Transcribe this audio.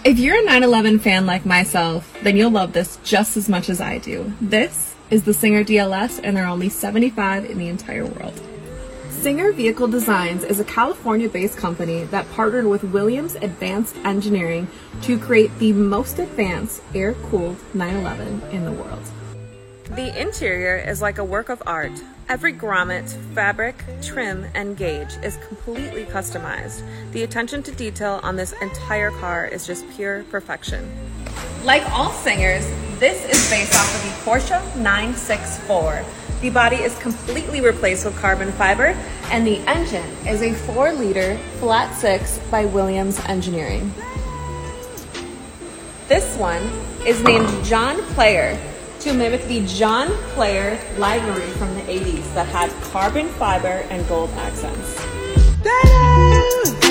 If you're a 911 fan like myself, then you'll love this just as much as I do. This is the Singer DLS, and there are only 75 in the entire world. Singer Vehicle Designs is a California-based company that partnered with Williams Advanced Engineering to create the most advanced air-cooled 911 in the world. The interior is like a work of art. Every grommet, fabric, trim, and gauge is completely customized. The attention to detail on this entire car is just pure perfection. Like all Singers, this is based off of the Porsche 964. The body is completely replaced with carbon fiber, and the engine is a 4-liter flat 6 by Williams Engineering. This one is named John Player to mimic the John Player livery from the 80s that had carbon fiber and gold accents. Ta-da!